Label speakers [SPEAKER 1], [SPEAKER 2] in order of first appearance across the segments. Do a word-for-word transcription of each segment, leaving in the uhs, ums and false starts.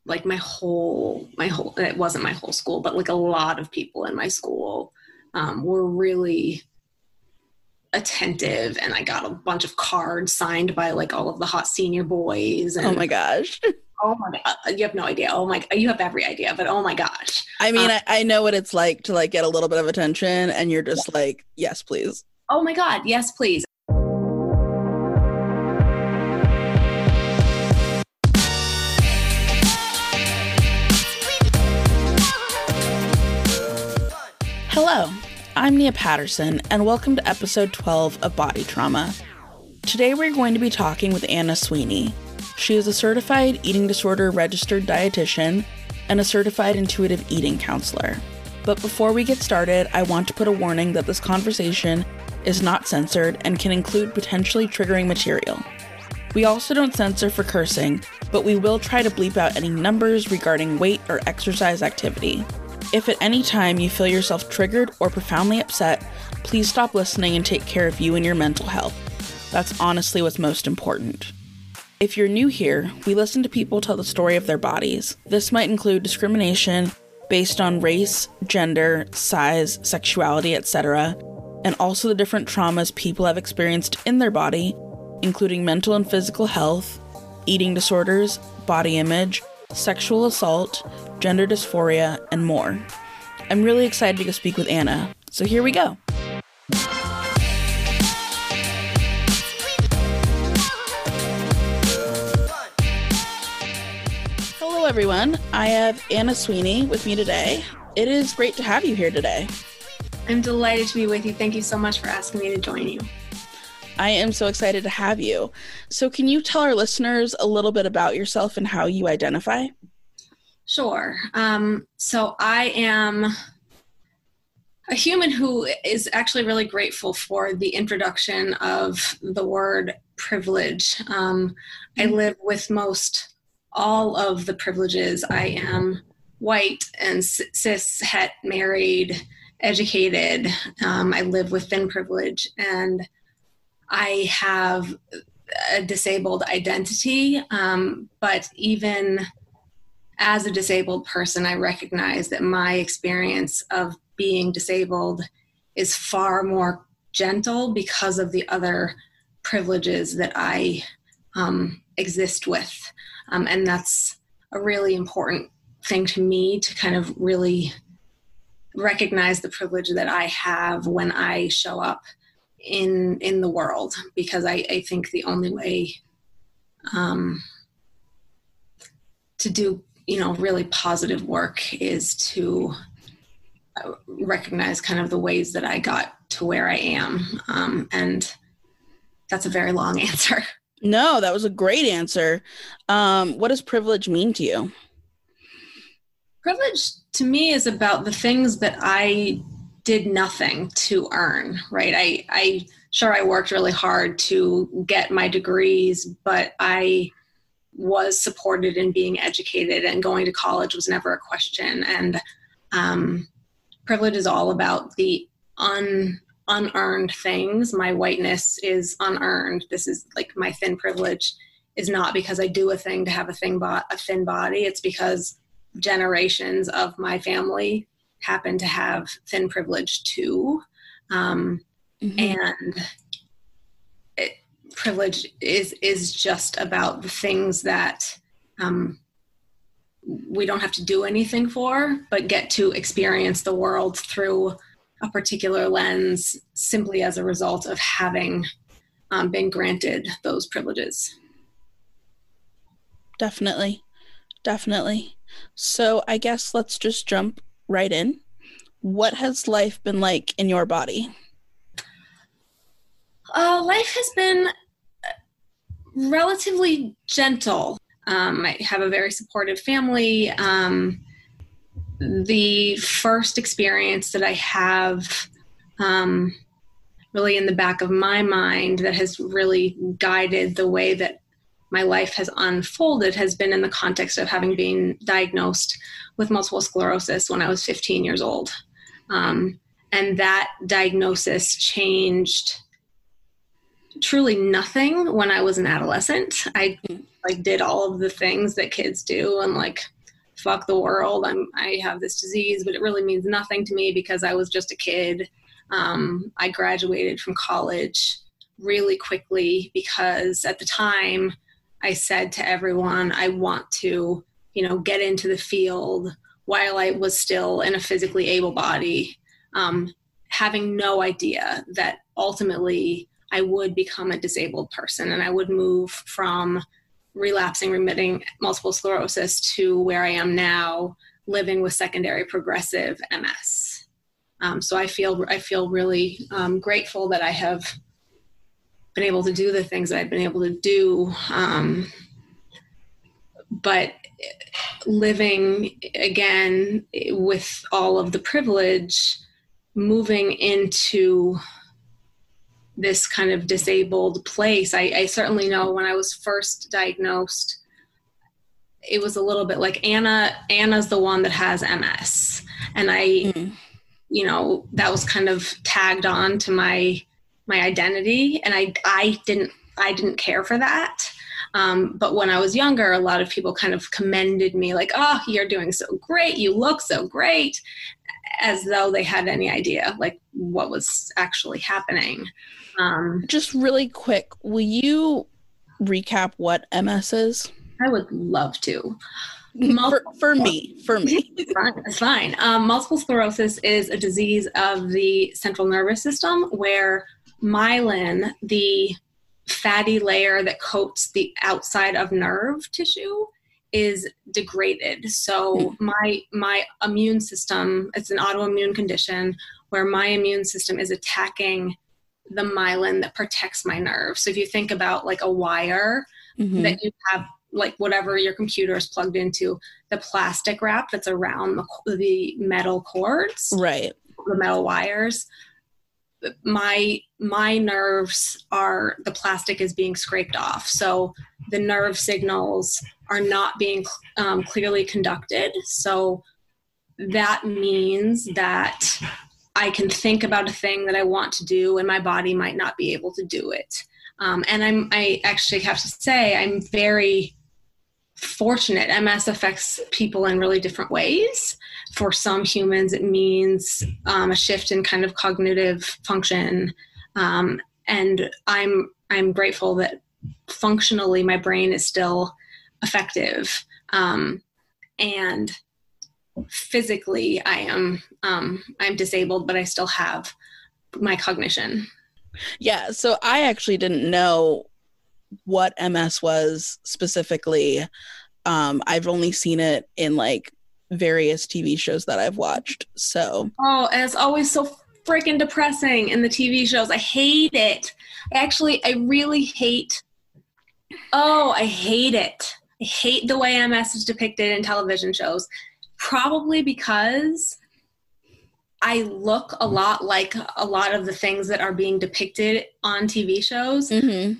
[SPEAKER 1] like my whole, my whole, it wasn't my whole school, but like a lot of people in my school um, were really attentive, and I got a bunch of cards signed by like all of the hot senior boys. And,
[SPEAKER 2] oh my gosh.
[SPEAKER 1] oh my God, you have no idea. Oh my, you have every idea, but oh my gosh.
[SPEAKER 2] I mean,
[SPEAKER 1] um,
[SPEAKER 2] I, I know what it's like to like get a little bit of attention, and you're just yeah. like, yes, please.
[SPEAKER 1] Oh my God, yes, please.
[SPEAKER 2] Hello, I'm Nia Patterson, and welcome to episode twelve of Body Trauma. Today we're going to be talking with Anna Sweeney. She is a certified eating disorder registered dietitian and a certified intuitive eating counselor. But before we get started, I want to put a warning that this conversation is not censored and can include potentially triggering material. We also don't censor for cursing, but we will try to bleep out any numbers regarding weight or exercise activity. If at any time you feel yourself triggered or profoundly upset, please stop listening and take care of you and your mental health. That's honestly what's most important. If you're new here, we listen to people tell the story of their bodies. This might include discrimination based on race, gender, size, sexuality, et cetera, and also the different traumas people have experienced in their body, including mental and physical health, eating disorders, body image, sexual assault, gender dysphoria, and more. I'm really excited to go speak with Anna, so here we go. Hello everyone, I have Anna Sweeney with me today. It is great to have you here today.
[SPEAKER 1] I'm delighted to be with you. Thank you so much for asking me to join you.
[SPEAKER 2] I am so excited to have you. So can you tell our listeners a little bit about yourself and how you identify?
[SPEAKER 1] Sure. Um, so I am a human who is actually really grateful for the introduction of the word privilege. Um, I live with most all of the privileges. I am white and cis, het, married, educated. Um, I live with thin privilege, and I have a disabled identity, um, but even as a disabled person, I recognize that my experience of being disabled is far more gentle because of the other privileges that I um, exist with. Um, and that's a really important thing to me, to kind of really recognize the privilege that I have when I show up in in the world, because I, I think the only way um, to do, you know, really positive work is to recognize kind of the ways that I got to where I am. Um, and that's a very long answer.
[SPEAKER 2] No, that was a great answer. Um, what does privilege mean to you?
[SPEAKER 1] Privilege to me is about the things that I did nothing to earn, right? I, I sure I worked really hard to get my degrees, but I was supported in being educated, and going to college was never a question. And um, privilege is all about the un, unearned things. My whiteness is unearned. This is like my thin privilege is not because I do a thing to have a thing bo- a thin body. It's because generations of my family happen to have thin privilege too. Um, mm-hmm. And it, privilege is, is just about the things that um, we don't have to do anything for, but get to experience the world through a particular lens simply as a result of having um, been granted those privileges.
[SPEAKER 2] Definitely. Definitely. So I guess let's just jump right in. What has life been like in your body?
[SPEAKER 1] Uh, life has been relatively gentle. Um, I have a very supportive family. Um, the first experience that I have um, really in the back of my mind that has really guided the way that my life has unfolded has been in the context of having been diagnosed with multiple sclerosis when I was fifteen years old. Um, and that diagnosis changed truly nothing when I was an adolescent. I like did all of the things that kids do and like, fuck the world. I'm, I have this disease, but it really means nothing to me because I was just a kid. Um, I graduated from college really quickly because at the time I said to everyone, I want to, you know, get into the field while I was still in a physically able body, um, having no idea that ultimately I would become a disabled person and I would move from relapsing, remitting multiple sclerosis to where I am now, living with secondary progressive M S. Um, so I feel I feel really um, grateful that I have been able to do the things that I've been able to do. Um, but living again with all of the privilege, moving into this kind of disabled place. I, I certainly know when I was first diagnosed, it was a little bit like Anna, Anna's the one that has M S. And I, mm. you know, that was kind of tagged on to my, my identity. And I, I didn't, I didn't care for that. Um, but when I was younger, a lot of people kind of commended me like, oh, you're doing so great. You look so great, as though they had any idea like what was actually happening. Um,
[SPEAKER 2] Just really quick, will you recap what M S is?
[SPEAKER 1] I would love to.
[SPEAKER 2] for, for me, for me.
[SPEAKER 1] It's fine. It's fine. Um, multiple sclerosis is a disease of the central nervous system where myelin, the fatty layer that coats the outside of nerve tissue, is degraded. So my my immune system, it's an autoimmune condition where my immune system is attacking the myelin that protects my nerve. So if you think about like a wire mm-hmm. that you have, like whatever your computer is plugged into, the plastic wrap that's around the, the metal cords,
[SPEAKER 2] right?
[SPEAKER 1] The metal wires. My my nerves are, the plastic is being scraped off. So the nerve signals are not being um, clearly conducted. So that means that I can think about a thing that I want to do and my body might not be able to do it. Um, and I'm, I actually have to say I'm very fortunate. M S affects people in really different ways. For some humans, it means um, a shift in kind of cognitive function. Um, and I'm, I'm grateful that functionally my brain is still effective. Um, and physically I am, um, I'm disabled, but I still have my cognition.
[SPEAKER 2] Yeah. So I actually didn't know what M S was specifically. Um, I've only seen it in like various T V shows that I've watched. So.
[SPEAKER 1] Oh, and it's always so freaking depressing in the T V shows. I hate it. Actually, I really hate, oh, I hate it. I hate the way M S is depicted in television shows. Probably because I look a lot like a lot of the things that are being depicted on T V shows. Mm-hmm.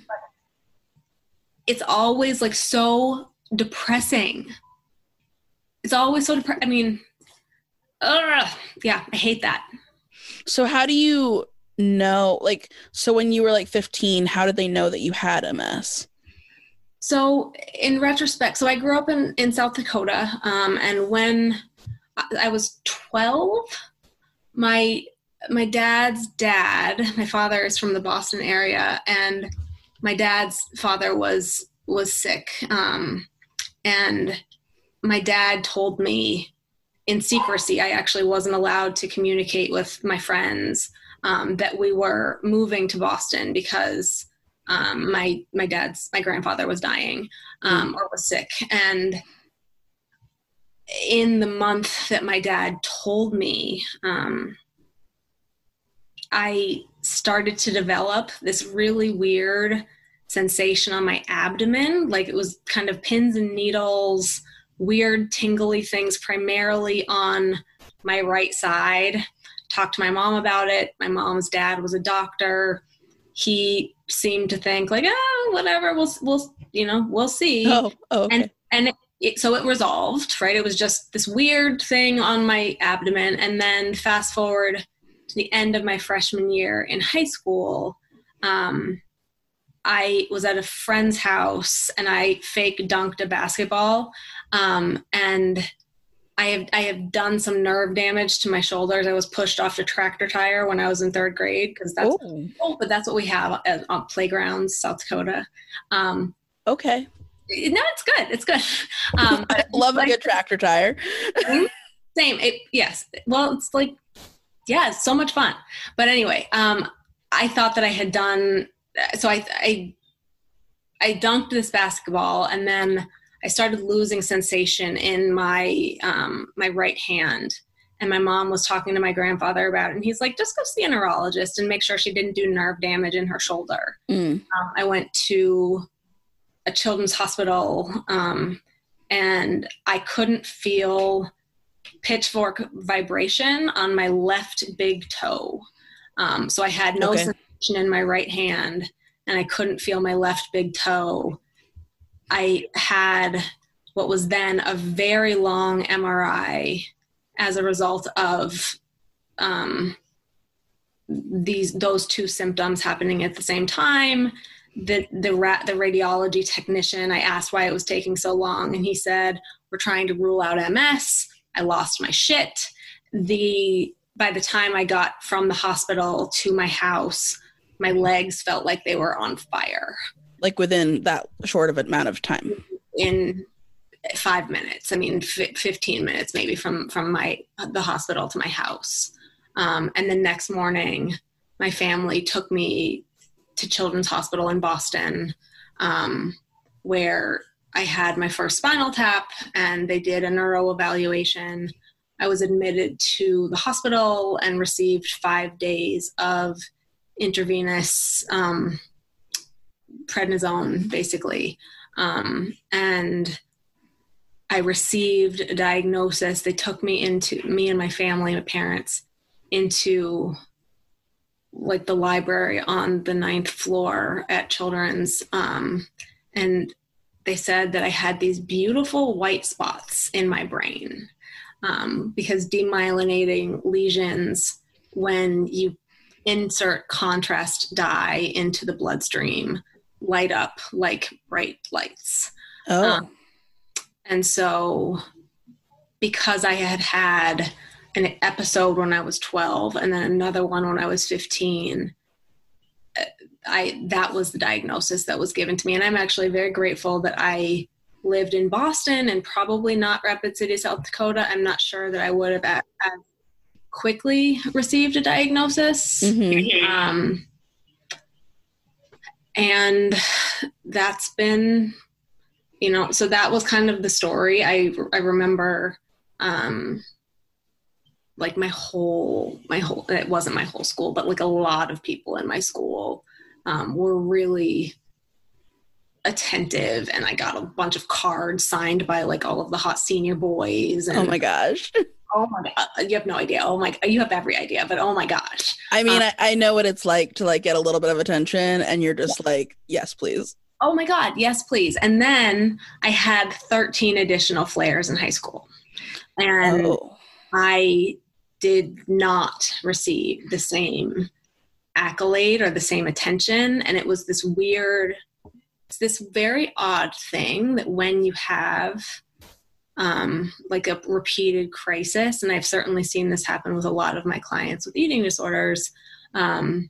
[SPEAKER 1] It's always like so depressing. It's always so depressing. I mean, ugh. Yeah, I hate that.
[SPEAKER 2] So how do you know, like, so when you were like fifteen, how did they know that you had M S?
[SPEAKER 1] So in retrospect, so I grew up in, in South Dakota, um, and when I was twelve, my my dad's dad, my father is from the Boston area, and my dad's father was was sick, um, and my dad told me in secrecy, I actually wasn't allowed to communicate with my friends um, that we were moving to Boston because Um, my, my dad's, my grandfather was dying, um, or was sick. And in the month that my dad told me, um, I started to develop this really weird sensation on my abdomen. Like it was kind of pins and needles, weird tingly things, primarily on my right side. Talked to my mom about it. My mom's dad was a doctor. He seemed to think like, oh, whatever, we'll, we'll, you know, we'll see.
[SPEAKER 2] Oh, oh okay.
[SPEAKER 1] And, and it, it, so it resolved, right? It was just this weird thing on my abdomen. And then fast forward to the end of my freshman year in high school, um, I was at a friend's house and I fake dunked a basketball. Um, and I have, I have done some nerve damage to my shoulders. I was pushed off a tractor tire when I was in third grade because that's,
[SPEAKER 2] Ooh.
[SPEAKER 1] oh, but that's what we have at, on playgrounds, South Dakota. Um,
[SPEAKER 2] okay.
[SPEAKER 1] No, it's good. It's good. Um,
[SPEAKER 2] I love
[SPEAKER 1] like,
[SPEAKER 2] a good tractor tire.
[SPEAKER 1] Same. It, yes. Well, it's like, yeah, it's so much fun. But anyway, um, I thought that I had done, so I, I, I dunked this basketball and then I started losing sensation in my, um, my right hand. And my mom was talking to my grandfather about it. And he's like, just go see a neurologist and make sure she didn't do nerve damage in her shoulder. Mm. Um, I went to a children's hospital, um, and I couldn't feel pitchfork vibration on my left big toe. Um, so I had no okay. sensation in my right hand and I couldn't feel my left big toe. I had what was then a very long M R I as a result of um, these those two symptoms happening at the same time. The the ra- the radiology technician, I asked why it was taking so long, and he said, "We're trying to rule out M S." I lost my shit. The by the time I got from the hospital to my house, my legs felt like they were on fire.
[SPEAKER 2] Like within that short of amount of time?
[SPEAKER 1] In five minutes. I mean, f- fifteen minutes maybe from, from my the hospital to my house. Um, and the next morning, my family took me to Children's Hospital in Boston, um, where I had my first spinal tap and they did a neuro evaluation. I was admitted to the hospital and received five days of intravenous um, prednisone, basically. Um, and I received a diagnosis. They took me into, me and my family, my parents, into like the library on the ninth floor at Children's. Um, and they said that I had these beautiful white spots in my brain um, because demyelinating lesions, when you insert contrast dye into the bloodstream, light up like bright lights.
[SPEAKER 2] Oh.
[SPEAKER 1] Um, and so because I had had an episode when I was twelve and then another one when I was fifteen, I that was the diagnosis that was given to me. And I'm actually very grateful that I lived in Boston and probably not Rapid City, South Dakota. I'm not sure that I would have as quickly received a diagnosis. Mm-hmm. Um, and that's been, you know, so that was kind of the story. I, I remember, um, like my whole, my whole, it wasn't my whole school, but like a lot of people in my school, um, were really attentive, and I got a bunch of cards signed by like all of the hot senior boys. And,
[SPEAKER 2] oh my gosh.
[SPEAKER 1] Oh my God. You have no idea. Oh my, you have every idea, but oh my gosh.
[SPEAKER 2] I mean,
[SPEAKER 1] um,
[SPEAKER 2] I, I know what it's like to like get a little bit of attention and you're just yeah. like, yes, please.
[SPEAKER 1] Oh my God. Yes, please. And then I had thirteen additional flares in high school, and oh. I did not receive the same accolade or the same attention. And it was this weird, it's this very odd thing that when you have um, like a repeated crisis, and I've certainly seen this happen with a lot of my clients with eating disorders, um,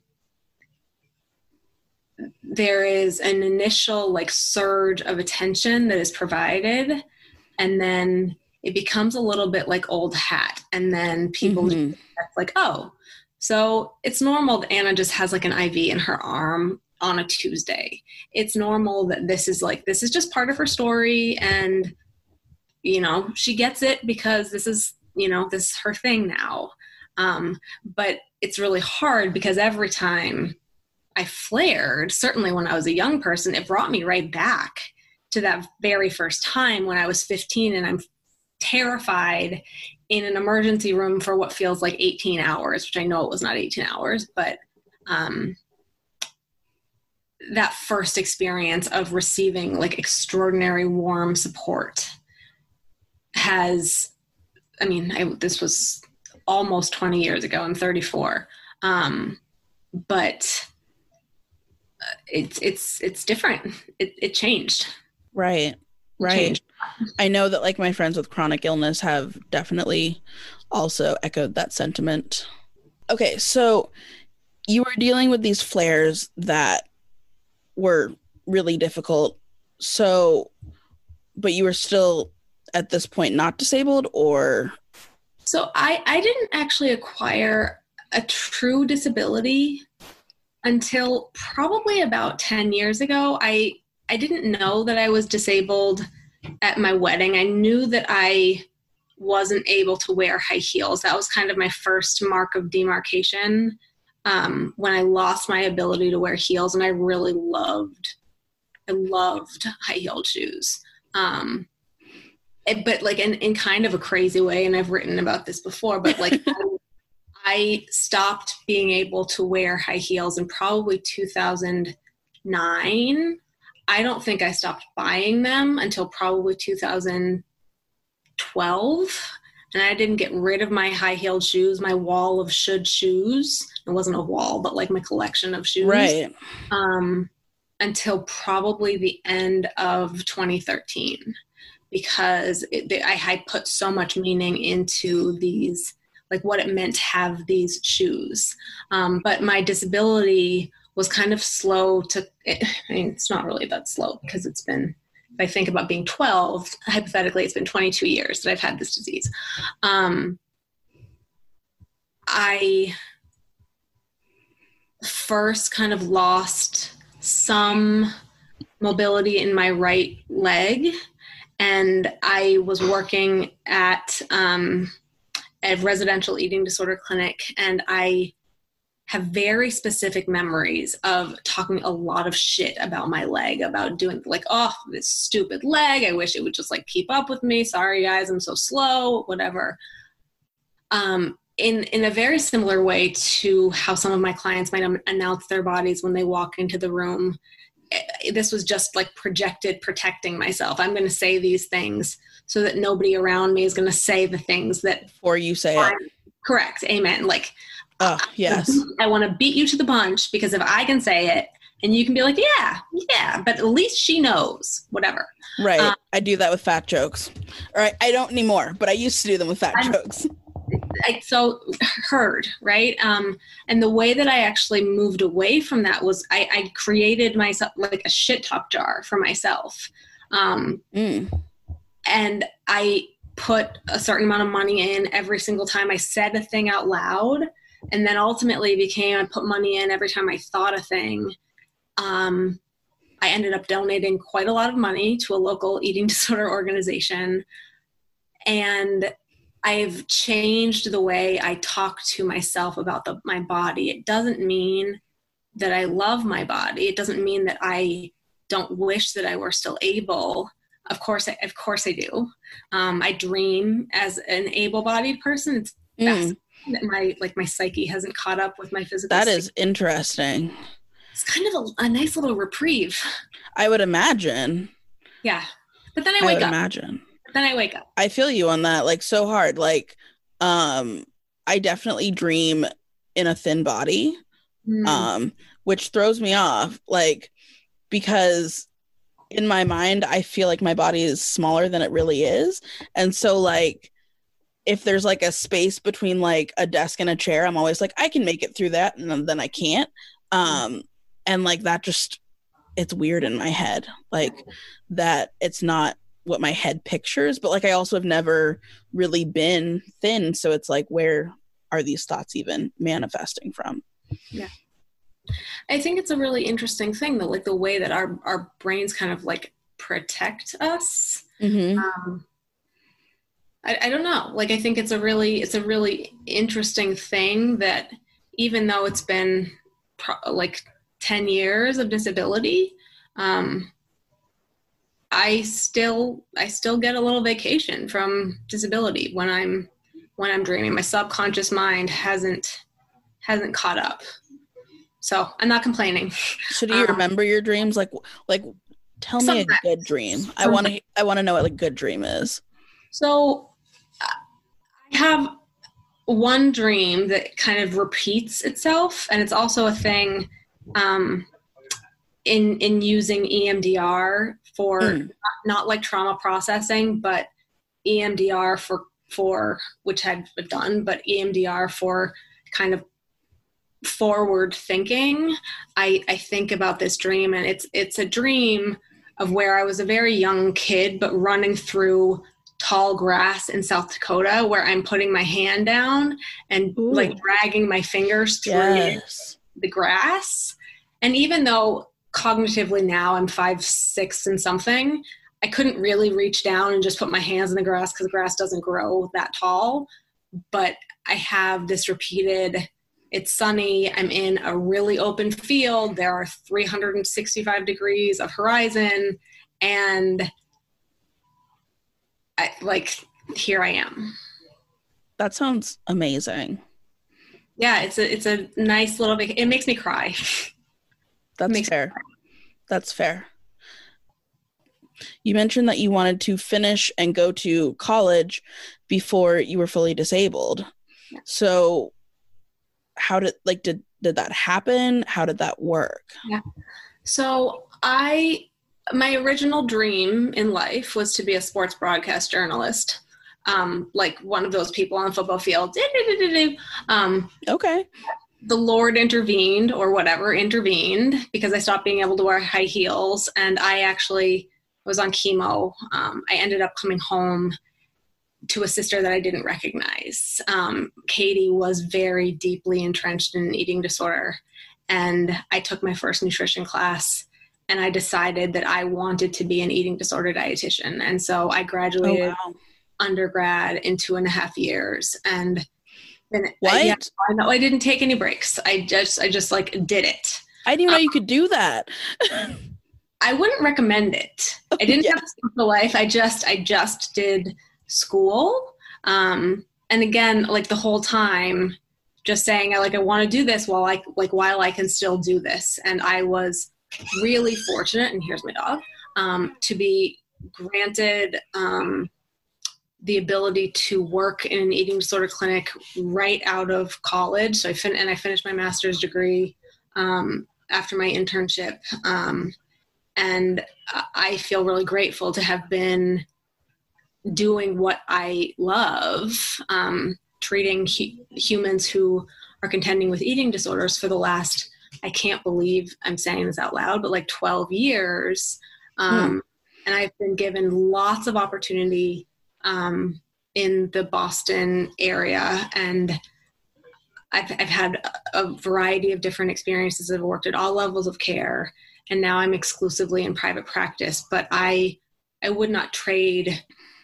[SPEAKER 1] there is an initial like surge of attention that is provided, and then it becomes a little bit like old hat. And then people mm-hmm. just like, oh, so it's normal that Anna just has like an I V in her arm on a Tuesday. It's normal that this is like, this is just part of her story. And, you know, she gets it because this is, you know, this is her thing now. Um, but it's really hard because every time I flared, certainly when I was a young person, it brought me right back to that very first time when I was fifteen and I'm terrified in an emergency room for what feels like eighteen hours, which I know it was not eighteen hours, but um, that first experience of receiving like extraordinary warm support has, I mean, I, this was almost twenty years ago. I'm thirty-four. Um, but it's it's it's different. It it changed.
[SPEAKER 2] Right.
[SPEAKER 1] It
[SPEAKER 2] Right.
[SPEAKER 1] changed.
[SPEAKER 2] I know that like my friends with chronic illness have definitely also echoed that sentiment. Okay, so you were dealing with these flares that were really difficult. So, but you were still at this point not disabled, or?
[SPEAKER 1] So I, I didn't actually acquire a true disability until probably about ten years ago. I, I didn't know that I was disabled at my wedding. I knew that I wasn't able to wear high heels. That was kind of my first mark of demarcation, um, when I lost my ability to wear heels. And I really loved, I loved high-heeled shoes. Um, it, but like in, in kind of a crazy way, and I've written about this before, but like I, I stopped being able to wear high heels in probably two thousand nine. I don't think I stopped buying them until probably two thousand twelve. And I didn't get rid of my high-heeled shoes, my wall of should shoes. It wasn't a wall, but like my collection of shoes.
[SPEAKER 2] Right.
[SPEAKER 1] Um, until probably the end of twenty thirteen, because it, I had put so much meaning into these, like what it meant to have these shoes. Um, but my disability was kind of slow to, I mean, it's not really that slow because it's been, if I think about being twelve, hypothetically, it's been twenty-two years that I've had this disease. Um, I first kind of lost some mobility in my right leg, and I was working at um, a residential eating disorder clinic, and I have very specific memories of talking a lot of shit about my leg, about doing like, oh, this stupid leg, I wish it would just like keep up with me, sorry guys, I'm so slow, whatever. Um, in in a very similar way to how some of my clients might um, announce their bodies when they walk into the room. This was just like projected protecting myself. I'm going to say these things so that nobody around me is going to say the things that
[SPEAKER 2] Before you say
[SPEAKER 1] I'm,
[SPEAKER 2] it.
[SPEAKER 1] Correct. Amen. Like,
[SPEAKER 2] oh, yes.
[SPEAKER 1] I want to beat you to the punch because if I can say it and you can be like, yeah, yeah, but at least she knows, whatever.
[SPEAKER 2] Right.
[SPEAKER 1] Um,
[SPEAKER 2] I do that with fat jokes. All right. I don't anymore, but I used to do them with fat
[SPEAKER 1] I'm,
[SPEAKER 2] jokes.
[SPEAKER 1] I, so heard, right? Um, and the way that I actually moved away from that was I, I created myself like a shit talk jar for myself. Um,
[SPEAKER 2] mm.
[SPEAKER 1] And I put a certain amount of money in every single time I said a thing out loud. And then ultimately became, I put money in every time I thought a thing. Um, I ended up donating quite a lot of money to a local eating disorder organization. And I've changed the way I talk to myself about the, my body. It doesn't mean that I love my body. It doesn't mean that I don't wish that I were still able. Of course, I, of course I do. Um, I dream as an able-bodied person. It's
[SPEAKER 2] Mm.
[SPEAKER 1] fascinating that my like my psyche hasn't caught up with my physical.
[SPEAKER 2] That
[SPEAKER 1] state.
[SPEAKER 2] is interesting.
[SPEAKER 1] It's kind of a, a nice little reprieve.
[SPEAKER 2] I would imagine.
[SPEAKER 1] Yeah, but then I
[SPEAKER 2] I
[SPEAKER 1] wake
[SPEAKER 2] would
[SPEAKER 1] up.
[SPEAKER 2] imagine.
[SPEAKER 1] Then I wake up.
[SPEAKER 2] I feel you on that, like so hard. Like, um, I definitely dream in a thin body,
[SPEAKER 1] Mm.
[SPEAKER 2] um, which throws me off. Like, because in my mind, I feel like my body is smaller than it really is, and so like, if there's like a space between like a desk and a chair, I'm always like, I can make it through that, and then I can't. Um, and like that just, it's weird in my head, like that it's not what my head pictures, but like I also have never really been thin, so it's like, where are these thoughts even manifesting from?
[SPEAKER 1] Yeah, I think it's a really interesting thing though, like the way that our our brains kind of like protect us.
[SPEAKER 2] Mm-hmm.
[SPEAKER 1] Um, I, I don't know. Like I think it's a really it's a really interesting thing that even though it's been pro- like ten years of disability, um, I still I still get a little vacation from disability when I'm when I'm dreaming. My subconscious mind hasn't hasn't caught up, so I'm not complaining.
[SPEAKER 2] So do you
[SPEAKER 1] um,
[SPEAKER 2] remember your dreams? Like like tell me a good dream. I want to I want to know what a good dream is.
[SPEAKER 1] So I have one dream that kind of repeats itself, and it's also a thing. Um, in in using E M D R for
[SPEAKER 2] Mm.
[SPEAKER 1] not, not like trauma processing, but E M D R for for which I've done, but E M D R for kind of forward thinking. I I think about this dream, and it's it's a dream of where I was a very young kid, but running through tall grass in South Dakota, where I'm putting my hand down and
[SPEAKER 2] Ooh.
[SPEAKER 1] like dragging my fingers through
[SPEAKER 2] Yes.
[SPEAKER 1] the grass. And even though cognitively now I'm five, six and something, I couldn't really reach down and just put my hands in the grass because the grass doesn't grow that tall. But I have this repeated, it's sunny, I'm in a really open field, there are three hundred sixty-five degrees of horizon, and I, like, here I am.
[SPEAKER 2] That sounds amazing.
[SPEAKER 1] Yeah, it's a it's a nice little, it makes me cry.
[SPEAKER 2] That's
[SPEAKER 1] Makes
[SPEAKER 2] fair. That's fair. You mentioned that you wanted to finish and go to college before you were fully disabled.
[SPEAKER 1] Yeah.
[SPEAKER 2] So how did, like, did, did that happen? How did that work?
[SPEAKER 1] Yeah. So I, my original dream in life was to be a sports broadcast journalist. Um, like one of those people on the football field. Um,
[SPEAKER 2] Okay.
[SPEAKER 1] the Lord intervened, or whatever intervened, because I stopped being able to wear high heels, and I actually was on chemo. Um, I ended up coming home to a sister that I didn't recognize. Um, Katie was very deeply entrenched in an eating disorder, and I took my first nutrition class, and I decided that I wanted to be an eating disorder dietitian. And so I graduated
[SPEAKER 2] Oh, wow.
[SPEAKER 1] undergrad in two and a half years, and then
[SPEAKER 2] What?
[SPEAKER 1] I, yeah, I know I didn't take any breaks. I just, I just like did it.
[SPEAKER 2] I didn't even know
[SPEAKER 1] Um,
[SPEAKER 2] you could do that.
[SPEAKER 1] I wouldn't recommend it. I didn't
[SPEAKER 2] Yeah.
[SPEAKER 1] have a social life. I just, I just did school. Um, and again, like the whole time, just saying, I like, I want to do this while I, like, while I can still do this. And I was really fortunate, and here's my dog, um, to be granted, um, the ability to work in an eating disorder clinic right out of college. So I fin- and I finished my master's degree um, after my internship. Um, and I feel really grateful to have been doing what I love, um, treating hu- humans who are contending with eating disorders for the last, I can't believe I'm saying this out loud, but like twelve years. Um,
[SPEAKER 2] Hmm.
[SPEAKER 1] And I've been given lots of opportunity Um, in the Boston area, and I've, I've had a variety of different experiences. I've worked at all levels of care, and now I'm exclusively in private practice. But I, I would not trade.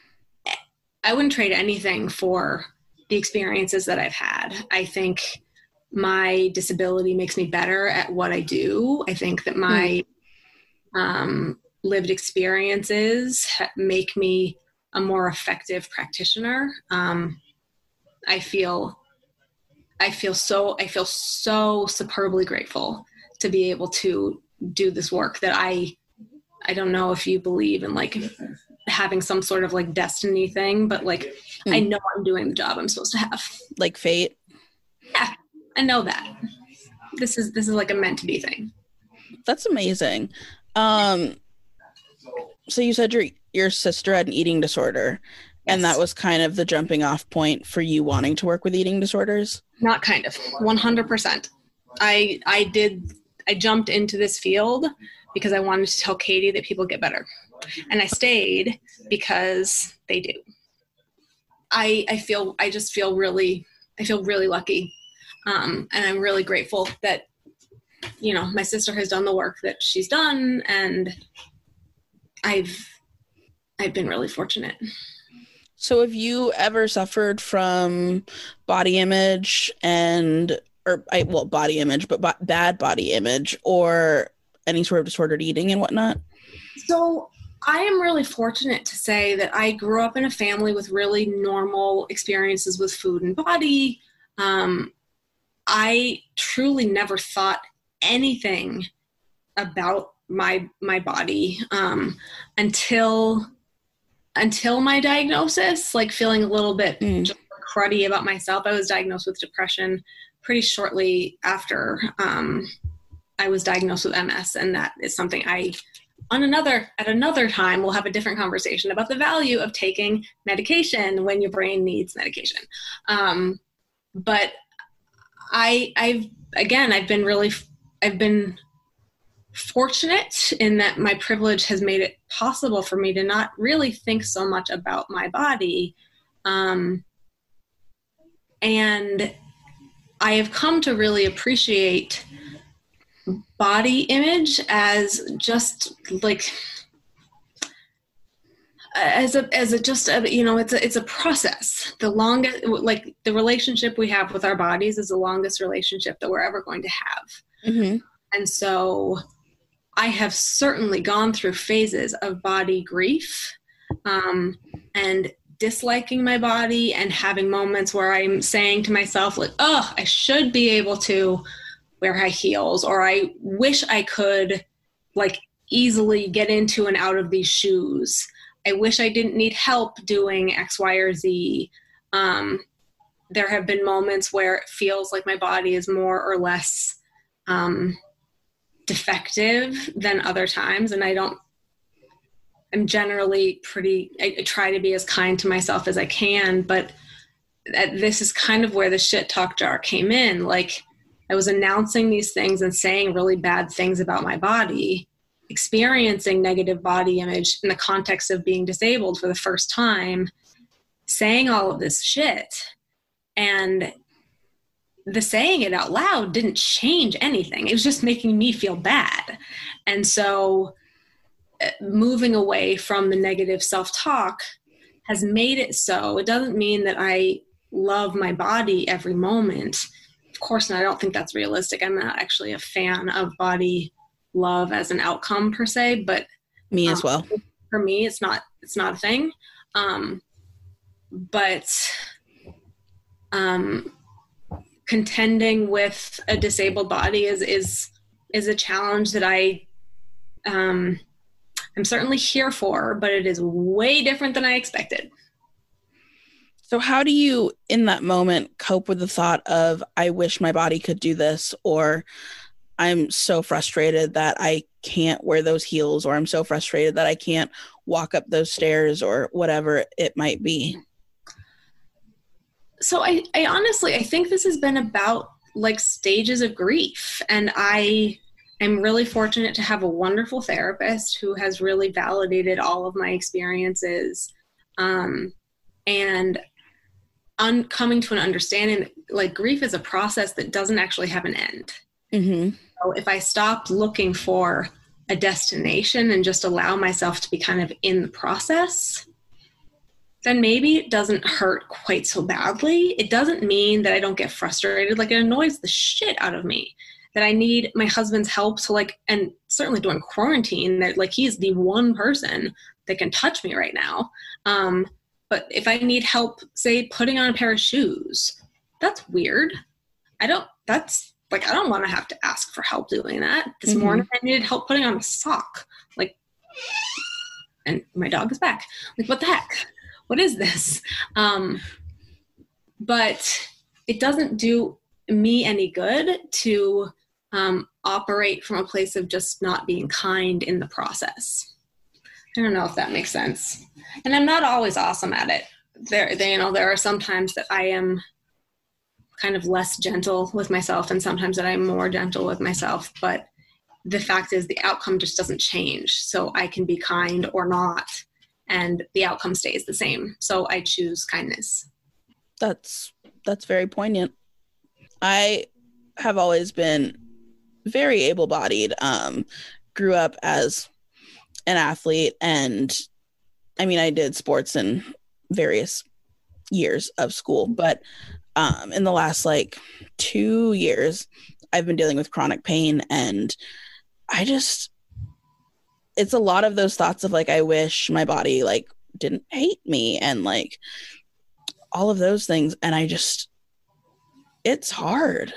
[SPEAKER 1] I wouldn't trade anything for the experiences that I've had. I think my disability makes me better at what I do. I think that my um, lived experiences make me a more effective practitioner. Um, I feel, I feel so, I feel so superbly grateful to be able to do this work that I, I don't know if you believe in like having some sort of like destiny thing, but like,
[SPEAKER 2] Mm.
[SPEAKER 1] I know I'm doing the job I'm supposed to have.
[SPEAKER 2] Like fate?
[SPEAKER 1] Yeah, I know that. This is, this is like a meant to be thing.
[SPEAKER 2] That's amazing. Um, so you said your your sister had an eating disorder, and
[SPEAKER 1] Yes.
[SPEAKER 2] that was kind of the jumping off point for you wanting to work with eating disorders?
[SPEAKER 1] Not kind of, one hundred percent. I, I did, I jumped into this field because I wanted to tell Katie that people get better. And I stayed because they do. I, I feel, I just feel really, I feel really lucky. Um, and I'm really grateful that, you know, my sister has done the work that she's done, and I've, I've been really fortunate.
[SPEAKER 2] So have you ever suffered from body image and, or I, well, body image, but b- bad body image or any sort of disordered eating and whatnot?
[SPEAKER 1] So I am really fortunate to say that I grew up in a family with really normal experiences with food and body. Um, I truly never thought anything about my my body um, until until my diagnosis, like feeling a little bit
[SPEAKER 2] Mm.
[SPEAKER 1] just cruddy about myself. I was diagnosed with depression pretty shortly after um, I was diagnosed with M S, and that is something I, on another, at another time, we'll have a different conversation about the value of taking medication when your brain needs medication. Um, but I, I've, again, I've been really, I've been fortunate in that my privilege has made it possible for me to not really think so much about my body. Um, and I have come to really appreciate body image as just like, as a, as a, just a, you know, it's a, it's a process. The longest, like the relationship we have with our bodies is the longest relationship that we're ever going to have.
[SPEAKER 2] Mm-hmm.
[SPEAKER 1] And so I have certainly gone through phases of body grief, um, and disliking my body, and having moments where I'm saying to myself, like, oh, I should be able to wear high heels, or I wish I could like easily get into and out of these shoes. I wish I didn't need help doing X, Y, or Z. Um, there have been moments where it feels like my body is more or less um, defective than other times. And I don't, I'm generally pretty, I, I try to be as kind to myself as I can, but that, this is kind of where the shit talk jar came in. Like, I was announcing these things and saying really bad things about my body, experiencing negative body image in the context of being disabled for the first time, saying all of this shit. And the saying it out loud didn't change anything. It was just making me feel bad. And so moving away from the negative self-talk has made it so it doesn't mean that I love my body every moment. Of course not. I don't think that's realistic. I'm not actually a fan of body love as an outcome per se, but
[SPEAKER 2] me
[SPEAKER 1] um,
[SPEAKER 2] as well.
[SPEAKER 1] For me, it's not, it's not a thing. Um, but, um, contending with a disabled body is, is, is a challenge that I, um, I'm certainly here for, but it is way different than I expected.
[SPEAKER 2] So how do you, in that moment, cope with the thought of, I wish my body could do this, or I'm so frustrated that I can't wear those heels, or I'm so frustrated that I can't walk up those stairs, or whatever it might be?
[SPEAKER 1] So I, I honestly, I think this has been about like stages of grief. And I am really fortunate to have a wonderful therapist who has really validated all of my experiences. Um, and un- coming to an understanding that like grief is a process that doesn't actually have an end.
[SPEAKER 2] Mm-hmm.
[SPEAKER 1] So if I stop looking for a destination and just allow myself to be kind of in the process, then maybe it doesn't hurt quite so badly. It doesn't mean that I don't get frustrated. Like, it annoys the shit out of me that I need my husband's help to like, and certainly during quarantine, that like he's the one person that can touch me right now. Um, but if I need help, say, putting on a pair of shoes, that's weird. I don't, that's like, I don't want to have to ask for help doing that. This mm-hmm. morning I needed help putting on a sock. Like, and my dog is back. Like, what the heck? What is this? Um, but it doesn't do me any good to um, operate from a place of just not being kind in the process. I don't know if that makes sense. And I'm not always awesome at it. There, they, you know, there are some times that I am kind of less gentle with myself, and sometimes that I'm more gentle with myself. But the fact is, the outcome just doesn't change. So I can be kind or not, and the outcome stays the same. So I choose kindness.
[SPEAKER 2] That's that's very poignant. I have always been very able-bodied. Um, grew up as an athlete, and I mean, I did sports in various years of school, but um, in the last like two years, I've been dealing with chronic pain, and I just, it's a lot of those thoughts of like, I wish my body like didn't hate me, and like all of those things. And I just, it's hard.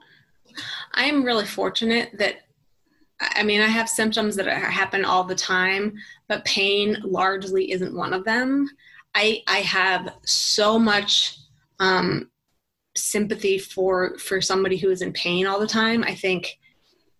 [SPEAKER 1] I'm really fortunate that, I mean, I have symptoms that happen all the time, but pain largely isn't one of them. I, I have so much um, sympathy for, for somebody who is in pain all the time. I think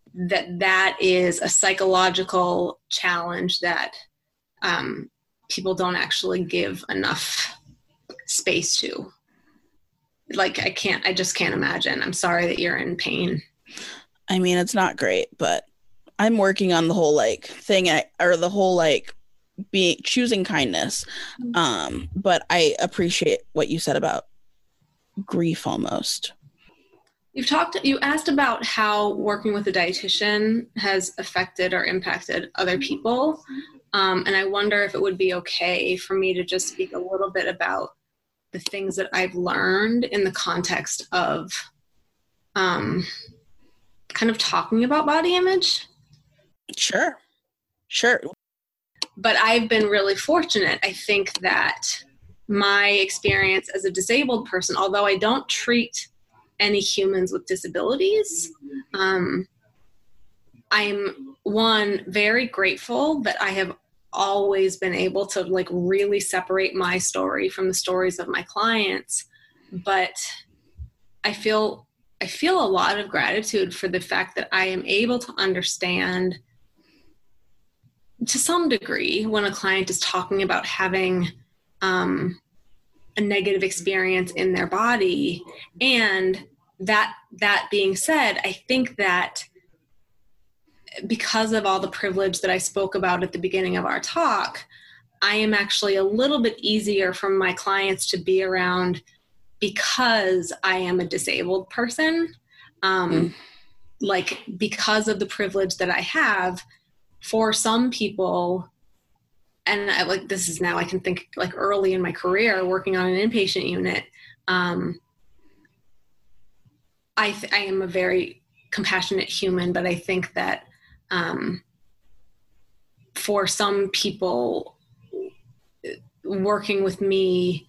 [SPEAKER 1] that that is a psychological challenge that um, people don't actually give enough space to. Like, I can't, I just can't imagine. I'm sorry that you're in pain.
[SPEAKER 2] I mean, it's not great, but I'm working on the whole like thing I, or the whole like being choosing kindness. Um, but I appreciate what you said about grief almost.
[SPEAKER 1] You've talked, you asked about how working with a dietitian has affected or impacted other people. Um, and I wonder if it would be okay for me to just speak a little bit about the things that I've learned in the context of um, kind of talking about body image.
[SPEAKER 2] Sure. Sure.
[SPEAKER 1] But I've been really fortunate. I think that my experience as a disabled person, although I don't treat any humans with disabilities, um, I'm, one, very grateful that I have always been able to like really separate my story from the stories of my clients. But I feel I feel a lot of gratitude for the fact that I am able to understand to some degree when a client is talking about having um, a negative experience in their body. And that that being said, I think that because of all the privilege that I spoke about at the beginning of our talk, I am actually a little bit easier for my clients to be around because I am a disabled person. Um, mm. Like, because of the privilege that I have, for some people, and I, like, this is now, I can think like early in my career working on an inpatient unit, um, I, th- I am a very compassionate human, but I think that um, for some people, working with me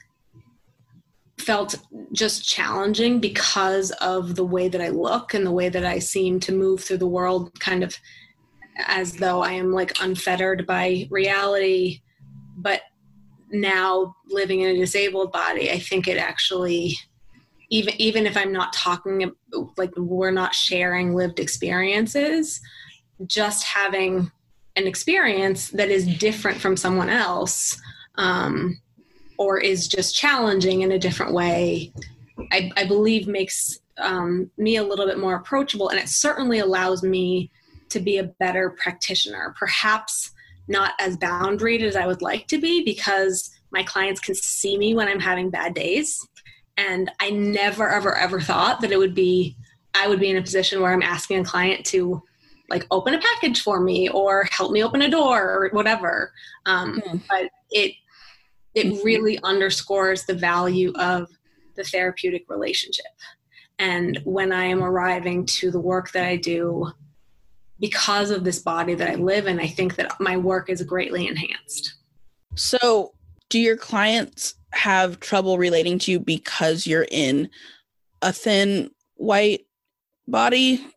[SPEAKER 1] felt just challenging because of the way that I look and the way that I seem to move through the world, kind of as though I am like unfettered by reality. But now living in a disabled body, I think it actually, even even if I'm not talking, like we're not sharing lived experiences, just having an experience that is different from someone else, um, or is just challenging in a different way, I, I believe makes um, me a little bit more approachable. And it certainly allows me to be a better practitioner, perhaps not as boundaried as I would like to be, because my clients can see me when I'm having bad days. And I never, ever, ever thought that it would be, I would be in a position where I'm asking a client to like open a package for me or help me open a door or whatever. Um, mm. But it, it really underscores the value of the therapeutic relationship. And when I am arriving to the work that I do, because of this body that I live in, I think that my work is greatly enhanced.
[SPEAKER 2] So do your clients have trouble relating to you because you're in a thin white body?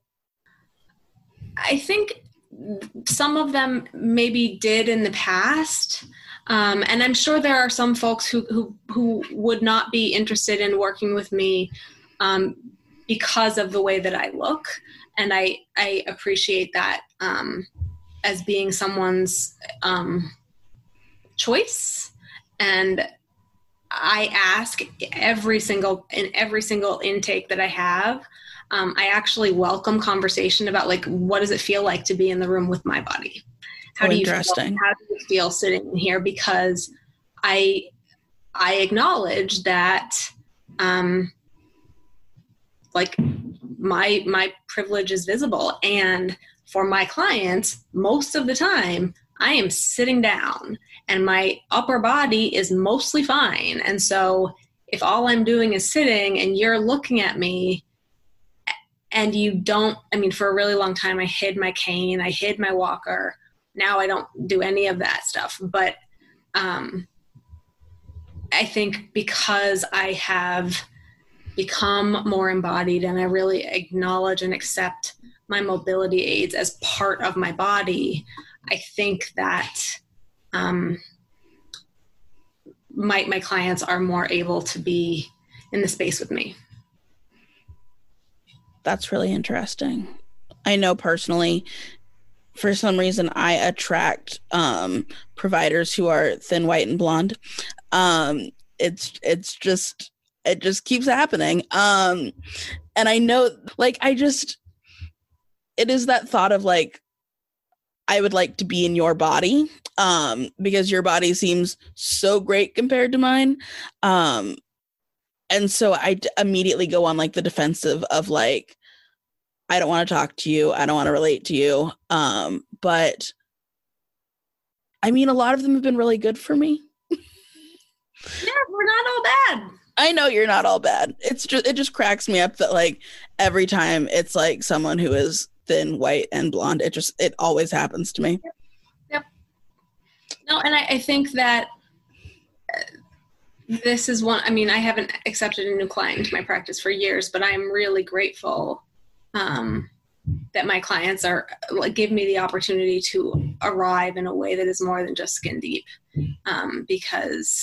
[SPEAKER 1] I think some of them maybe did in the past. Um, and I'm sure there are some folks who, who, who would not be interested in working with me um, because of the way that I look. And I, I appreciate that um, as being someone's um, choice. And I ask every single, in every single intake that I have, um, I actually welcome conversation about like, what does it feel like to be in the room with my body? How
[SPEAKER 2] oh,
[SPEAKER 1] do you
[SPEAKER 2] interesting.
[SPEAKER 1] feel, how do you feel sitting here? Because I, I acknowledge that, um, like my, my privilege is visible, and for my clients, most of the time I am sitting down and my upper body is mostly fine. And so if all I'm doing is sitting and you're looking at me and you don't, I mean, for a really long time, I hid my cane, I hid my walker. Now I don't do any of that stuff. But um, I think because I have become more embodied and I really acknowledge and accept my mobility aids as part of my body, I think that um, my my clients are more able to be in the space with me.
[SPEAKER 2] That's really interesting. I know personally, for some reason, I attract um, providers who are thin, white, and blonde. Um, it's it's just it just keeps happening. Um, and I know, like, I just it is that thought of like, I would like to be in your body, um, because your body seems so great compared to mine. Um, and so I d- immediately go on like the defensive of like, I don't want to talk to you. I don't want to relate to you. Um, but I mean, a lot of them have been really good for me.
[SPEAKER 1] Yeah, we're not all bad.
[SPEAKER 2] I know you're not all bad. It's just, it just cracks me up that like every time it's like someone who is thin, white, and blonde, it just, it always happens to me.
[SPEAKER 1] Yep. Yep. No, and I, I think that uh, this is one, I mean, I haven't accepted a new client into my practice for years, but I'm really grateful um, that my clients are like, give me the opportunity to arrive in a way that is more than just skin deep. Um, because,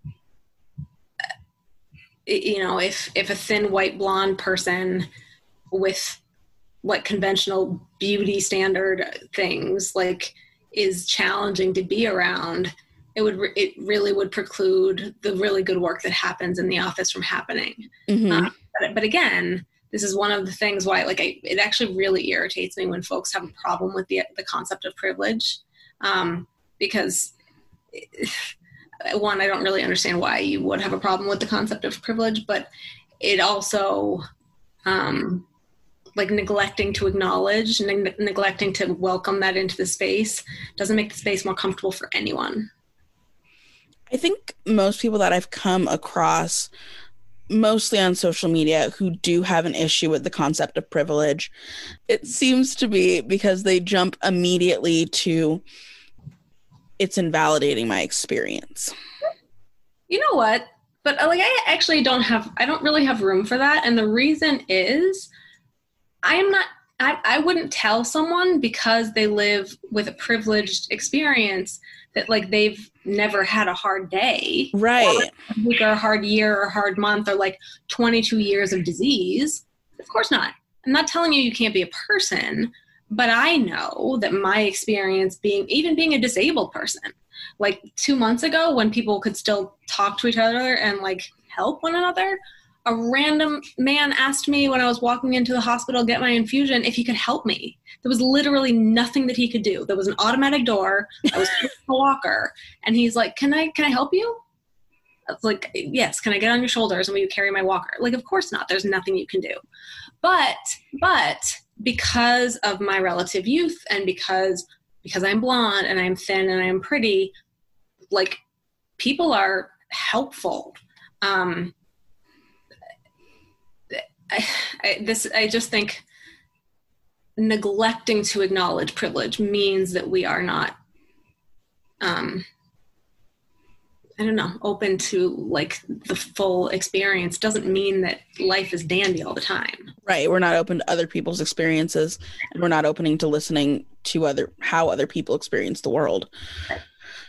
[SPEAKER 1] it, you know, if, if a thin, white, blonde person with like conventional beauty standard things like is challenging to be around, it would, re- it really would preclude the really good work that happens in the office from happening.
[SPEAKER 2] Mm-hmm.
[SPEAKER 1] Um, but, but again, this is one of the things why, like, I, it actually really irritates me when folks have a problem with the the concept of privilege, um, because one, I don't really understand why you would have a problem with the concept of privilege, but it also, um, like, neglecting to acknowledge, neg- neglecting to welcome that into the space doesn't make the space more comfortable for anyone.
[SPEAKER 2] I think most people that I've come across, mostly on social media, who do have an issue with the concept of privilege, it seems to be because they jump immediately to, it's invalidating my experience.
[SPEAKER 1] You know what? But like, I actually don't have, I don't really have room for that. And the reason is I am not, I, I wouldn't tell someone because they live with a privileged experience that like they've never had a hard day,
[SPEAKER 2] right,
[SPEAKER 1] or a week or a hard year or a hard month or like twenty-two years of disease. Of course not. I'm not telling you you can't be a person, but I know that my experience being, even being a disabled person, like two months ago when people could still talk to each other and like help one another, a random man asked me when I was walking into the hospital to get my infusion if he could help me. There was literally nothing that he could do. There was an automatic door. I was in a walker. And he's like, can I, can I help you? I was like, yes. Can I get on your shoulders and will you carry my walker? Like, of course not. There's nothing you can do. But, but because of my relative youth and because, because I'm blonde and I'm thin and I'm pretty, like, people are helpful. Um, I, I, this, I just think neglecting to acknowledge privilege means that we are not, um, I don't know, open to like the full experience. Doesn't mean that life is dandy all the time.
[SPEAKER 2] Right. We're not open to other people's experiences, and we're not opening to listening to other, how other people experience the world.
[SPEAKER 1] Right.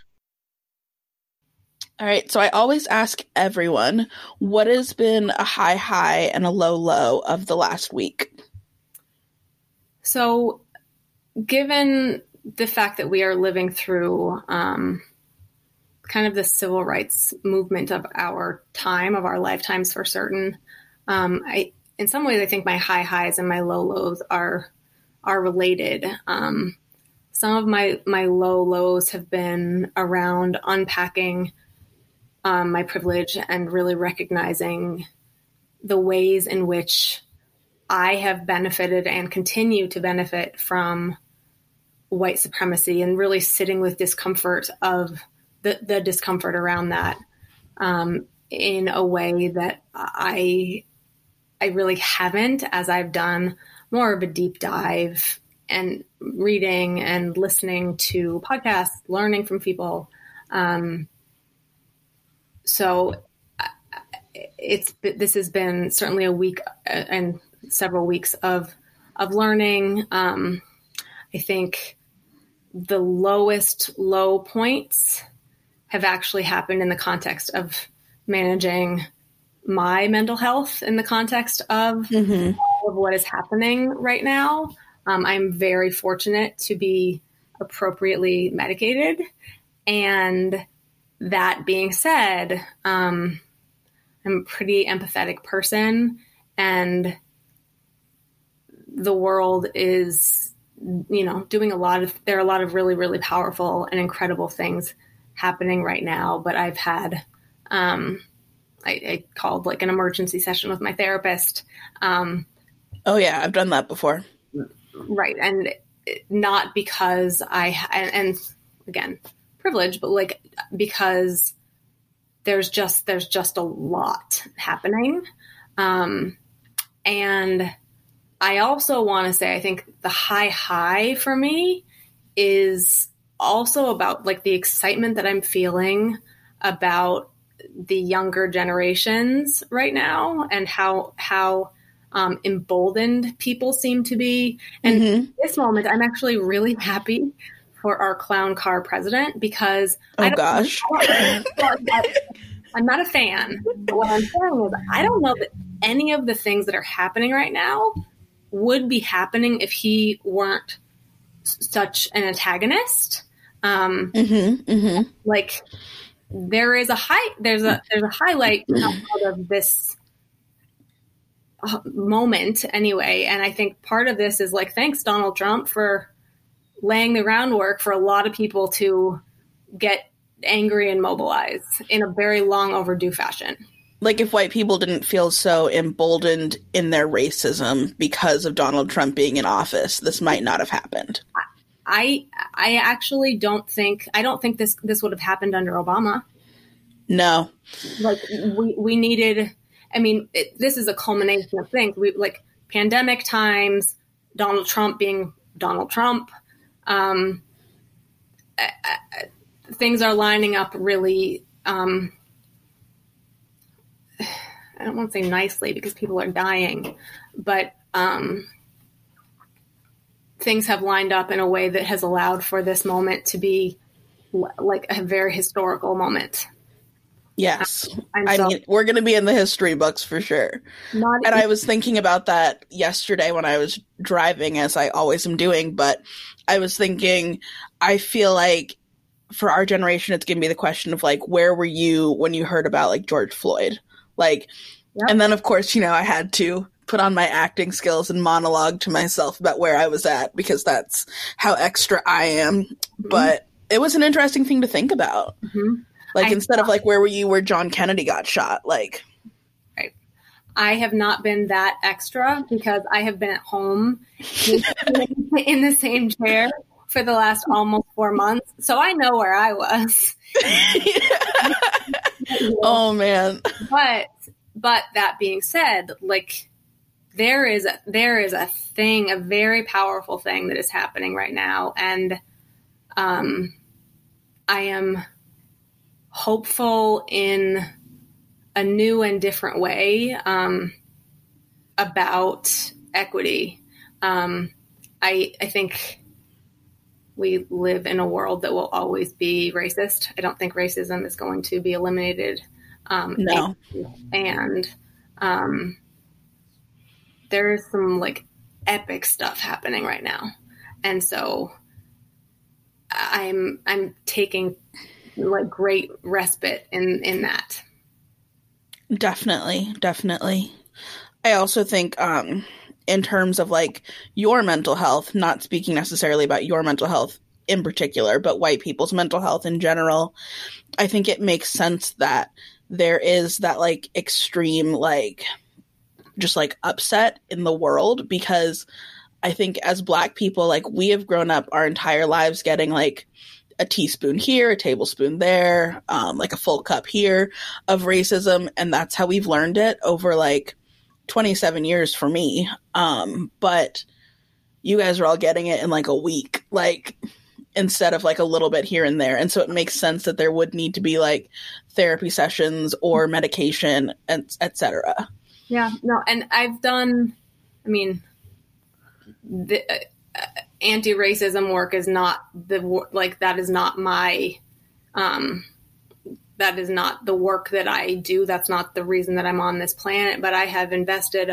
[SPEAKER 2] All right, so I always ask everyone, what has been a high high and a low low of the last week?
[SPEAKER 1] So, given the fact that we are living through um, kind of the civil rights movement of our time, of our lifetimes for certain, um, I, in some ways, I think my high highs and my low lows are are related. Um, some of my my low lows have been around unpacking Um, my privilege and really recognizing the ways in which I have benefited and continue to benefit from white supremacy, and really sitting with discomfort of the, the discomfort around that um, in a way that I, I really haven't, as I've done more of a deep dive and reading and listening to podcasts, learning from people. Um, So it's, this has been certainly a week and several weeks of, of learning. Um, I think the lowest low points have actually happened in the context of managing my mental health, in the context of, mm-hmm. all of what is happening right now. Um, I'm very fortunate to be appropriately medicated. And that being said, um, I'm a pretty empathetic person, and the world is, you know, doing a lot of, there are a lot of really, really powerful and incredible things happening right now. But I've had, um, I, I called like an emergency session with my therapist. Um,
[SPEAKER 2] oh yeah, I've done that before.
[SPEAKER 1] Right. And not because I, and, and again, privilege, but like, because there's just, there's just a lot happening. Um, and I also want to say, I think the high high for me is also about like the excitement that I'm feeling about the younger generations right now, and how, how, um, emboldened people seem to be. And
[SPEAKER 2] Mm-hmm.
[SPEAKER 1] in this moment, I'm actually really happy for our clown car president, because
[SPEAKER 2] oh
[SPEAKER 1] I don't,
[SPEAKER 2] gosh,
[SPEAKER 1] I, I'm not a fan. But what I'm saying is, I don't know that any of the things that are happening right now would be happening if he weren't such an antagonist. Um,
[SPEAKER 2] mm-hmm, mm-hmm.
[SPEAKER 1] Like there is a high, there's a, there's a highlight out of this moment anyway. And I think part of this is like, thanks Donald Trump for laying the groundwork for a lot of people to get angry and mobilize in a very long overdue fashion.
[SPEAKER 2] Like if white people didn't feel so emboldened in their racism because of Donald Trump being in office, this might not have happened.
[SPEAKER 1] I I actually don't think I don't think this this would have happened under Obama.
[SPEAKER 2] No,
[SPEAKER 1] like we we needed. I mean, it, this is a culmination of things. We like pandemic times, Donald Trump being Donald Trump. Um, I, I, things are lining up really. Um, I don't want to say nicely because people are dying, but um, things have lined up in a way that has allowed for this moment to be l- like a very historical moment.
[SPEAKER 2] yes.
[SPEAKER 1] I'm
[SPEAKER 2] I
[SPEAKER 1] so-
[SPEAKER 2] mean, we're going to be in the history books for sure.
[SPEAKER 1] Not
[SPEAKER 2] And I was thinking about that yesterday when I was driving, as I always am doing, but I was thinking, I feel like for our generation, it's going to be the question of like, where were you when you heard about like George Floyd? Like,
[SPEAKER 1] Yep.
[SPEAKER 2] And then of course, you know, I had to put on my acting skills and monologue to myself about where I was at, because that's how extra I am. Mm-hmm. But it was an interesting thing to think about.
[SPEAKER 1] Mm-hmm.
[SPEAKER 2] Like,
[SPEAKER 1] I
[SPEAKER 2] instead of like, where were you where John Kennedy got shot? Like,
[SPEAKER 1] right. I have not been that extra because I have been at home in the same chair for the last almost four months. So I know where I was.
[SPEAKER 2] Oh man.
[SPEAKER 1] But, but that being said, like there is, a, there is a thing, a very powerful thing that is happening right now. And, um, I am hopeful in a new and different way, um, about equity. Um, I, I think we live in a world that will always be racist. I don't think racism is going to be eliminated. Um,
[SPEAKER 2] no.
[SPEAKER 1] And, and um, there's some like epic stuff happening right now. And so I'm, I'm taking like great respite in, in that.
[SPEAKER 2] Definitely. Definitely. I also think, um, in terms of like your mental health, not speaking necessarily about your mental health in particular, but white people's mental health in general, I think it makes sense that there is that like extreme, like just like upset in the world, because I think as Black people, like we have grown up our entire lives getting like a teaspoon here, a tablespoon there, um, like a full cup here of racism. And that's how we've learned it over like twenty-seven years for me. Um, but you guys are all getting it in like a week, like instead of like a little bit here and there. And so it makes sense that there would need to be like therapy sessions or medication, and et cetera.
[SPEAKER 1] Yeah, no. And I've done, I mean, the uh, anti-racism work is not the, like, that is not my, um, that is not the work that I do. That's not the reason that I'm on this planet, but I have invested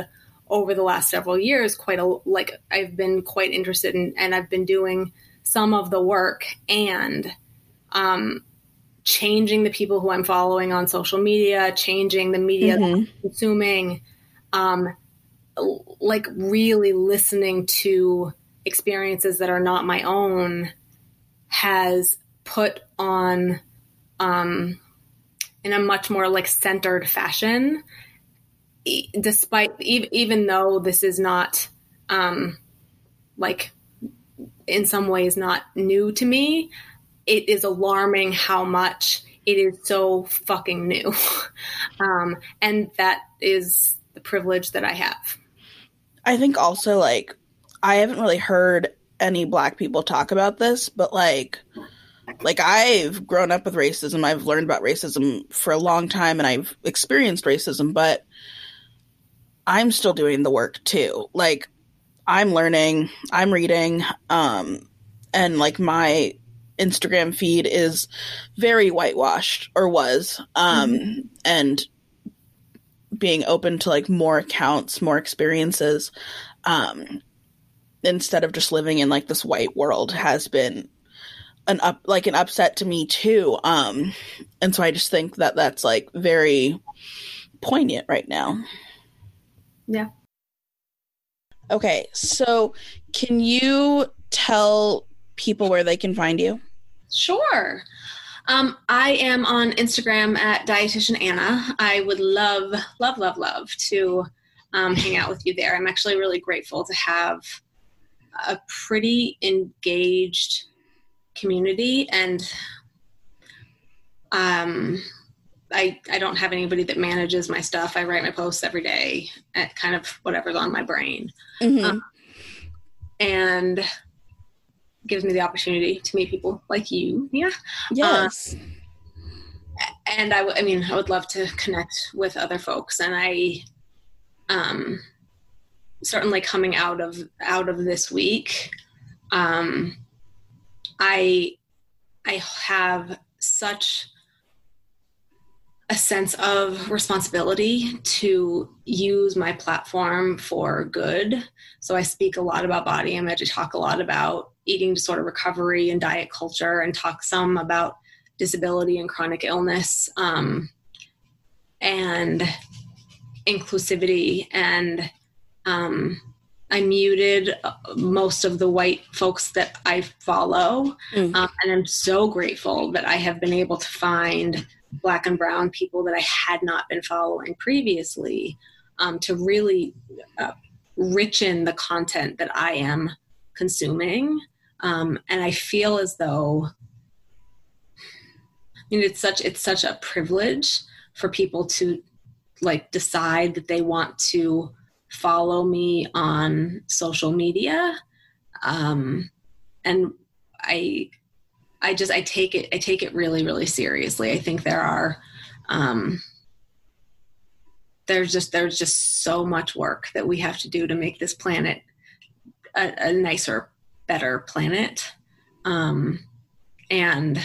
[SPEAKER 1] over the last several years, quite a, like I've been quite interested in, and I've been doing some of the work and um, changing the people who I'm following on social media, changing the media
[SPEAKER 2] Mm-hmm.
[SPEAKER 1] that I'm consuming, um, like really listening to experiences that are not my own has put on, um, in a much more like centered fashion, despite even though this is not um, like in some ways not new to me, it is alarming how much it is so fucking new. um, and that is the privilege that I have.
[SPEAKER 2] I think also, like, I haven't really heard any Black people talk about this, but like, like I've grown up with racism. I've learned about racism for a long time and I've experienced racism, but I'm still doing the work too. Like, I'm learning, I'm reading, um, and like my Instagram feed is very whitewashed, or was, um, mm-hmm. and being open to like more accounts, more experiences, um, instead of just living in like this white world has been an up, like an upset to me too. Um, and so I just think that that's like very poignant right now.
[SPEAKER 1] Yeah.
[SPEAKER 2] Okay, so can you tell people where they can find you?
[SPEAKER 1] Sure. Um, I am on Instagram at Dietitian Anna. I would love, love, love, love to um, hang out with you there. I'm actually really grateful to have a pretty engaged community, and um, I, I don't have anybody that manages my stuff. I write my posts every day at kind of whatever's on my brain.
[SPEAKER 2] Mm-hmm.
[SPEAKER 1] Um, and gives me the opportunity to meet people like you. Yeah.
[SPEAKER 2] Yes.
[SPEAKER 1] Uh, and I, w- I mean, I would love to connect with other folks. And I, um, certainly coming out of, out of this week, um, I, I have such a sense of responsibility to use my platform for good. So I speak a lot about body image. I talk a lot about eating disorder recovery and diet culture, and talk some about disability and chronic illness, um, and inclusivity. And um, I muted most of the white folks that I follow. Mm. Um, and I'm so grateful that I have been able to find Black and brown people that I had not been following previously, um, to really uh, richen the content that I am consuming. Um, and I feel as though, I mean, it's such, it's such a privilege for people to like decide that they want to follow me on social media. Um, and I, I just, I take it, I take it really, really seriously. I think there are, um, there's just, there's just so much work that we have to do to make this planet a, a nicer, better planet. Um, and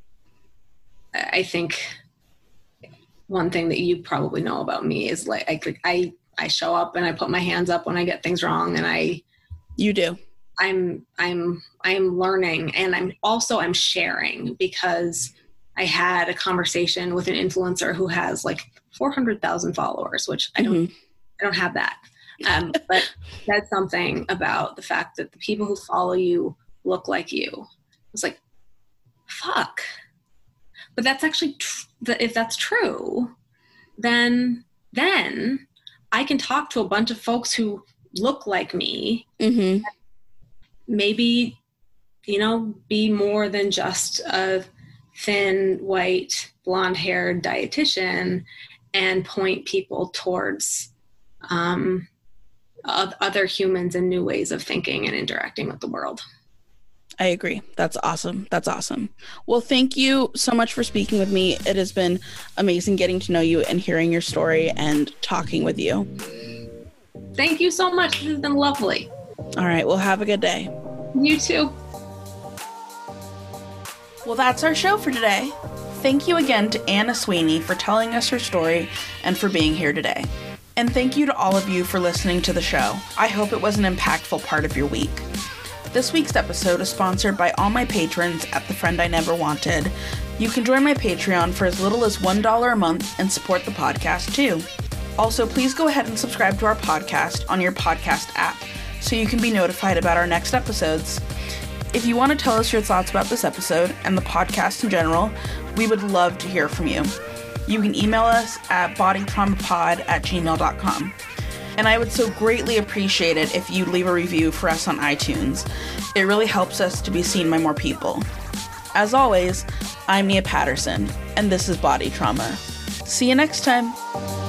[SPEAKER 1] I think one thing that you probably know about me is like, I, I, I show up and I put my hands up when I get things wrong, and I,
[SPEAKER 2] you do.
[SPEAKER 1] I'm, I'm, I'm learning, and I'm also, I'm sharing, because I had a conversation with an influencer who has like four hundred thousand followers, which I don't, mm-hmm. I don't have that. Um, but said something about the fact that the people who follow you look like you. I was like, fuck. But that's actually, tr- if that's true, then, then I can talk to a bunch of folks who look like me.
[SPEAKER 2] Mm-hmm.
[SPEAKER 1] Maybe, you know, be more than just a thin, white, blonde-haired dietitian, and point people towards um, other humans and new ways of thinking and interacting with the world.
[SPEAKER 2] I agree. That's awesome. That's awesome. Well, thank you so much for speaking with me. It has been amazing getting to know you and hearing your story and talking with you.
[SPEAKER 1] Thank you so much. This has been lovely.
[SPEAKER 2] All right. Well, have a good day.
[SPEAKER 1] You too.
[SPEAKER 2] Well, that's our show for today. Thank you again to Anna Sweeney for telling us her story and for being here today. And thank you to all of you for listening to the show. I hope it was an impactful part of your week. This week's episode is sponsored by all my patrons at The Friend I Never Wanted. You can join my Patreon for as little as one dollar a month and support the podcast too. Also, please go ahead and subscribe to our podcast on your podcast app so you can be notified about our next episodes. If you want to tell us your thoughts about this episode and the podcast in general, we would love to hear from you. You can email us at bodytraumapod at gmail dot com. And I would so greatly appreciate it if you leave a review for us on iTunes. It really helps us to be seen by more people. As always, I'm Nia Patterson, and this is Body Trauma. See you next time.